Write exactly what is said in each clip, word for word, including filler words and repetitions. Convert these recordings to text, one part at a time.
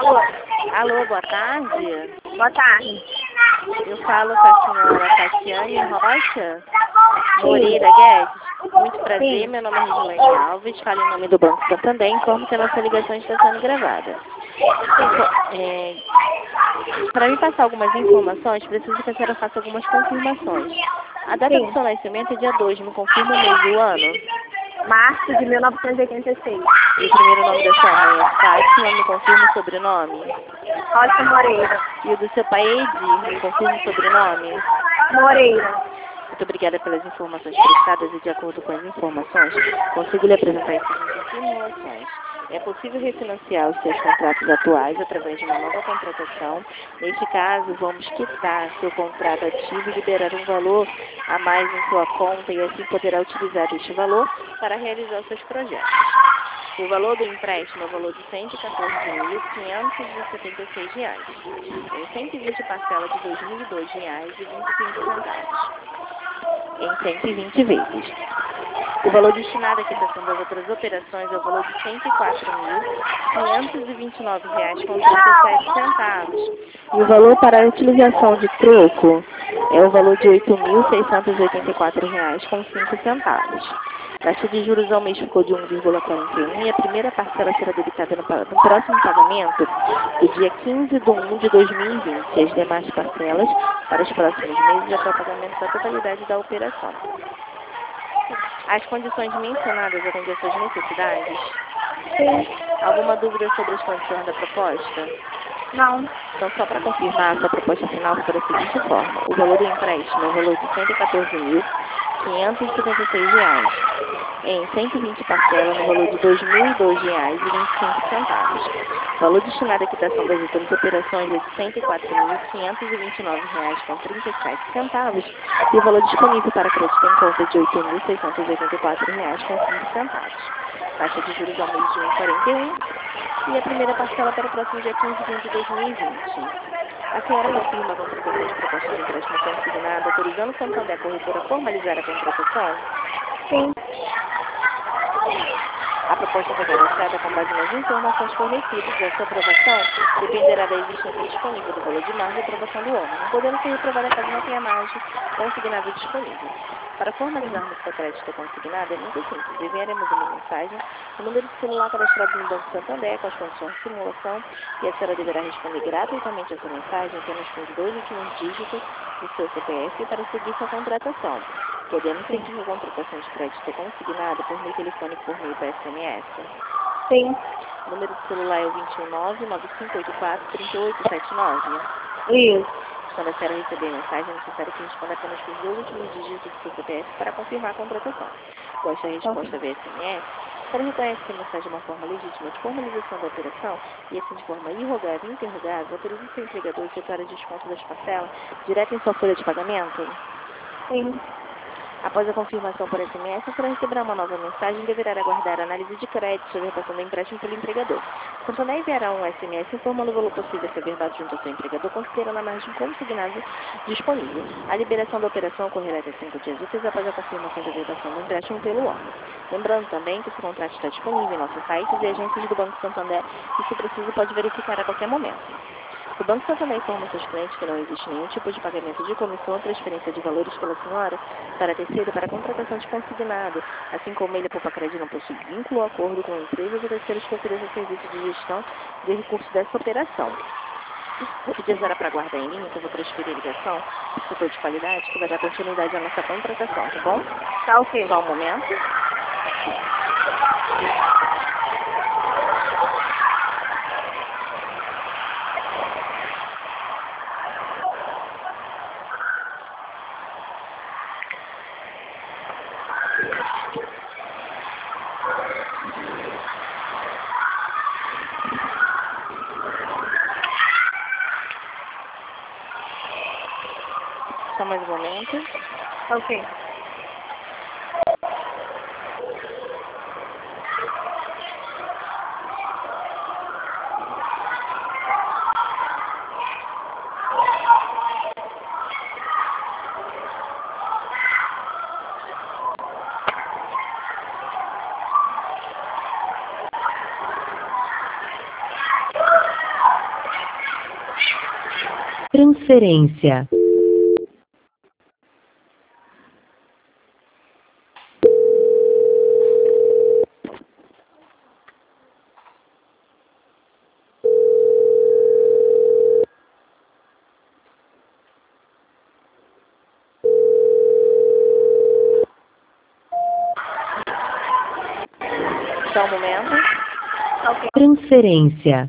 Alô? Alô, boa tarde. Boa tarde. Eu falo com a senhora Tatiane Rocha Moreira Guedes. Muito prazer, Sim. meu nome é Regiane Alves, falo em nome do Banco Santander, informo que a nossa ligação está sendo gravada. É, Para me passar algumas informações, preciso que a senhora faça algumas confirmações. A data Sim. do seu nascimento é dia dois, me confirma o mês e o ano? Março de mil novecentos e oitenta e seis. E o primeiro nome da sua mãe é Fátima, me confirma o sobrenome? Rocha Moreira. E o do seu pai é Edir, me confirma o sobrenome? Moreira. Muito obrigada pelas informações prestadas e, de acordo com as informações, consigo lhe apresentar as seguintes simulações. É possível refinanciar os seus contratos atuais através de uma nova contratação. Neste caso, vamos quitar seu contrato ativo e liberar um valor a mais em sua conta e assim poderá utilizar este valor para realizar os seus projetos. O valor do empréstimo é o valor de cento e quatorze mil, quinhentos e setenta e seis reais, em cento e vinte parcelas de dois mil e dois reais e vinte e cinco centavos, em cento e vinte vezes. O valor destinado à quitação das outras operações é o valor de cento e quatro mil, quinhentos e vinte e nove reais com trinta e sete centavos. E o valor para a utilização de troco é o valor de oito mil, seiscentos e oitenta e quatro reais com cinco centavos. A taxa de juros ao mês ficou de um vírgula quarenta e um e a primeira parcela será debitada no, no próximo pagamento do dia quinze de um de dois mil e vinte. As demais parcelas para os próximos meses até o pagamento da totalidade da operação. As condições mencionadas atendem às suas necessidades? Sim. Alguma dúvida sobre as condições da proposta? Não. Então, só para confirmar, a sua proposta final foi da seguinte forma. O valor do empréstimo é o valor de cento e quatorze mil, quinhentos e setenta e seis reais, em cento e vinte parcelas no valor de dois mil e dois reais e vinte e cinco centavos. O valor destinado à quitação das outras operações é de cento e quatro mil, quinhentos e vinte e nove reais com trinta e sete centavos e o valor disponível para crédito em conta é de oito mil, seiscentos e oitenta e quatro reais com cinco centavos. Taxa de juros ao mês de um vírgula quarenta e um e a primeira parcela para o próximo dia quinze de junho de dois mil e vinte. A senhora confirma a contratação de proposta de empréstimo consignado, autorizando o Santander Corretora a formalizar a contratação? Sim. A proposta foi cadastrada com base nas informações fornecidas. A sua aprovação dependerá da existência disponível do valor de margem e aprovação do órgão, não podendo ser reprovada caso não tenha margem consignada disponível. Para formalizarmos seu crédito consignado é muito simples. Enviaremos uma mensagem no número de celular cadastrado no Banco Santander com as condições de simulação e a senhora deverá responder gratuitamente essa mensagem apenas com os dois últimos dígitos do seu C P F para seguir sua contratação. Podemos seguir a contratação de crédito consignado por meio telefônico por meio do S M S? Sim. O número de celular é o dois um nove, nove cinco oito quatro, três oito sete nove. Isso. Quando a senhora receber a mensagem, é necessário que responda apenas com os dois últimos dígitos do seu C P F para confirmar a contratação. Após a resposta via S M S, a senhora reconhece que a mensagem é uma forma legítima de formalização da operação e, assim, de forma irrogável e interrogável, autoriza o seu empregador a efetuar o desconto das parcelas direto em sua folha de pagamento? Sim. Após a confirmação por S M S, a senhora receberá uma nova mensagem e deverá aguardar a análise de crédito sobre a repassão do empréstimo pelo empregador. O Santander enviará um S M S informando o valor possível a ser verbado junto ao seu empregador, considerando a margem consignada disponível. A liberação da operação ocorrerá até cinco dias úteis após a confirmação da verbação do empréstimo pelo órgão. Lembrando também que esse contrato está disponível em nossos sites e agências do Banco Santander e, se preciso, pode verificar a qualquer momento. O Banco Santander informa seus clientes que não existe nenhum tipo de pagamento de comissão ou transferência de valores pela senhora para terceiro para a contratação de consignado, assim como ele, Poupa Crédito, não possui vínculo ou acordo com empresas ou terceiros que ofereçam serviço de gestão de recursos dessa operação. Vou pedir a senhora para aguardar em linha, que eu vou transferir a ligação para o setor de qualidade, que vai dar continuidade à nossa contratação, tá bom? Tá ok. Só um momento. Só mais um momento. Ok. Transferência. Só um momento. Ok. Transferência.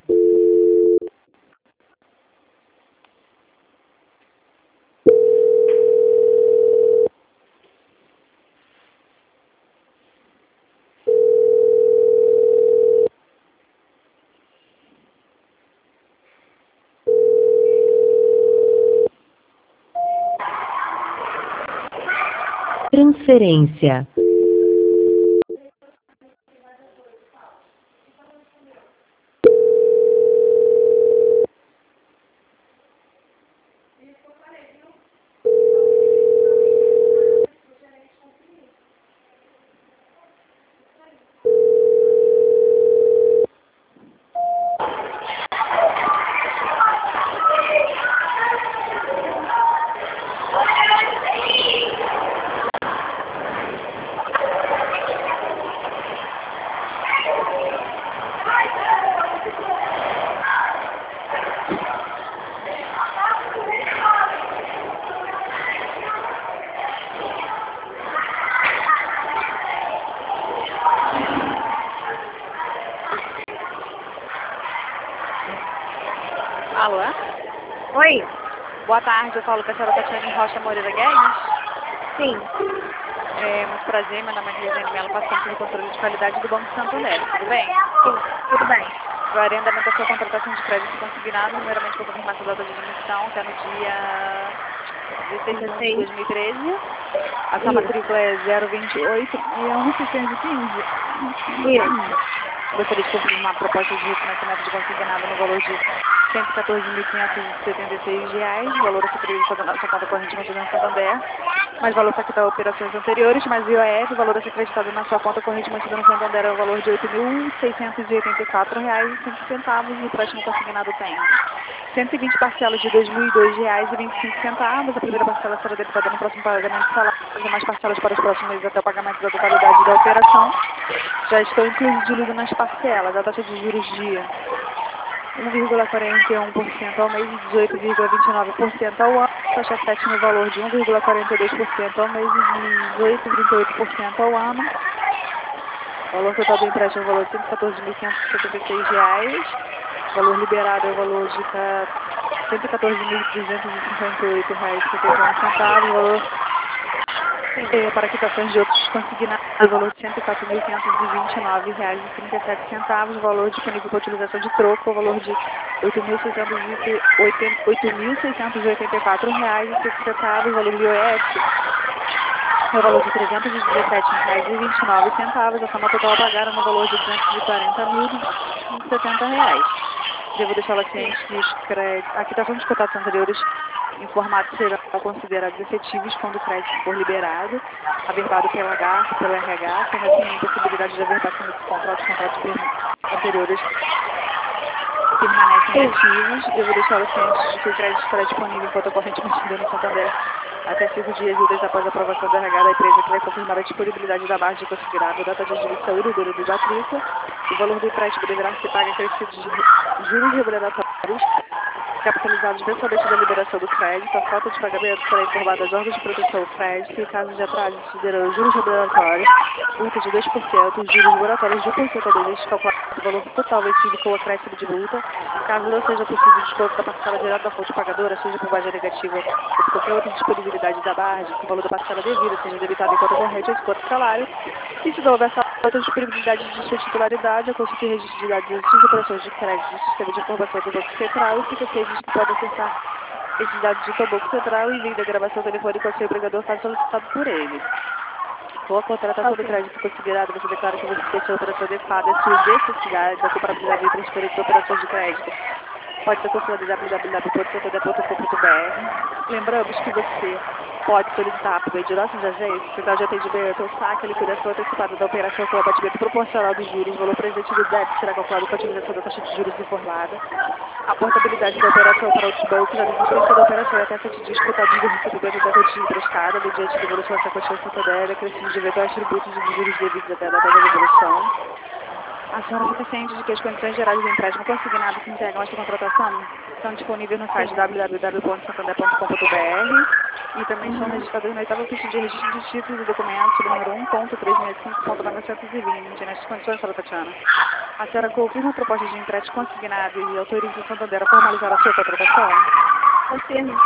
Transferência. Alô? Oi? Boa tarde, eu falo com a senhora Tatiane Rocha Moreira Guedes. Sim. É muito prazer, meu nome é Crisane Melo, passando pelo controle de qualidade do Banco Santander, tudo bem? Sim. Tudo bem. O arrendamento da sua contratação de crédito consignado, primeiramente vou confirmar sua data de admissão, que é no dia dezesseis de junho de dois mil e treze. A sua Isso. matrícula é zero vinte e oito e um seiscentos e quinze. Isso. Gostaria de confirmar a proposta de refinanciamento de consignado no valor de cento e quatorze mil quinhentos e setenta e seis reais, valor a ser acreditado na sua conta corrente mantida no Santander, mais valor saquetado a operações anteriores, mais I O F, valor a ser acreditado na sua conta corrente mantida no Santander é o valor de oito mil seiscentos e oitenta e quatro reais e cinco centavos, e o próximo consignado tem cento e vinte parcelas de dois mil e dois reais e vinte e cinco centavos. A primeira parcela será debitada no próximo pagamento de salário, as demais parcelas para os próximos meses até o pagamento da totalidade da operação já estão incluídas nas parcelas. A taxa de juros de um vírgula quarenta e um por cento ao mês e dezoito vírgula vinte e nove por cento ao ano. Taxa sete no valor de um vírgula quarenta e dois por cento ao mês e dezoito vírgula trinta e oito por cento ao ano. O valor total do empréstimo é o valor de cento e quatorze mil quinhentos e setenta e seis reais. O valor liberado é o valor de cento e quatorze mil duzentos e cinquenta e oito reais e setenta e um centavos. O valor é, para quitações de outros consignados, o valor de cento e quatro mil quinhentos e vinte e nove reais e trinta e sete centavos. O valor disponível para utilização de troco, o valor de oito mil seiscentos e oitenta e quatro reais e cinco centavos. O valor do I O F é o valor de trezentos e dezessete reais e vinte e nove centavos. A soma total a pagar é no valor de duzentos e quarenta mil e setenta reais. Devo deixá-la ciente que os créditos, a quitação dos contratos anteriores informados serão considerados efetivos quando o crédito for liberado, averbado pela H A R, pela R H, sendo assim a impossibilidade de averbação desse contrato, os contratos anteriores permanecem ativos. Devo deixá-la ciente de que o crédito estará disponível enquanto a corrente mantida no Santander até cinco dias úteis após a aprovação da R H da empresa, que vai confirmar a disponibilidade da margem considerada, a data de admissão e o número de matrícula. O valor do empréstimo deverá ser pago acrescido de juros remuneratórios capitalizados mensalmente da liberação do crédito. A falta de pagamento será informada aos órgãos de proteção ao crédito e, em caso de atraso, considerando juros remuneratórios, multa de dois por cento, juros moratórios de um por cento ao mês, calculado o valor total vencido com o acréscimo de multa. Caso não seja possível o desconto da parcela direta da fonte pagadora, seja por margem negativa ou por qualquer outra disponibilidade da margem, que o valor da parcela devida seja debitado em conta corrente ou em conta salário. E se não houver outra disponibilidade de sua titularidade, a consulta e registro de dados das suas operações de crédito do sistema de informação do Banco Central, e fica ciente de que pode acessar esses dados junto ao Banco Central e envio da gravação telefônica ao seu empregador caso solicitado por ele. Com a contratação Ok. do crédito considerado, você declara que você fez sua operação adequada às suas necessidades, a comparabilidade entre as diferentes operações de crédito pode ser consultado em w w w ponto santander ponto com ponto b r. Lembramos que você pode solicitar por meio de nossos agentes, central de atendimento, ou saque a liquidação antecipada da operação com abatimento proporcional dos juros, o valor presente do débito será calculado com a utilização da taxa de juros informada. A portabilidade da operação para outros bancos, a desistência da operação e até sete dias cotados do recebimento da quantia emprestada, mediante devolução dessa quantia Santander, acrescido de eventuais tributos e de juros devidos até a data da devolução. A senhora fica ciente de que as condições gerais do empréstimo consignado que integram esta contratação estão disponíveis no site w w w ponto santander ponto com ponto b r e também estão registradas no oitavo ficha de registro de títulos e documentos, número um ponto trezentos e sessenta e cinco ponto novecentos e vinte. Nestas condições, senhora Tatiana, a senhora confirma a proposta de empréstimo consignado e autoriza o Santander a formalizar a sua contratação? Confirmo.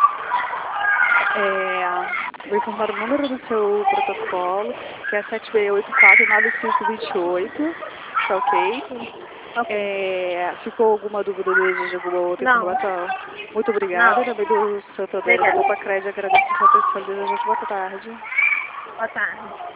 É, vou informar o número do seu protocolo, que é sete seis oito quatro nove cinco dois oito. Tá ok? Ok. É, ficou alguma dúvida, deseja alguma outra Não. informação? Muito obrigada. Não. Em nome do Santander da Obrigada. Poupa Crédito, agradeço a sua atenção. Desejo boa tarde. Boa tarde.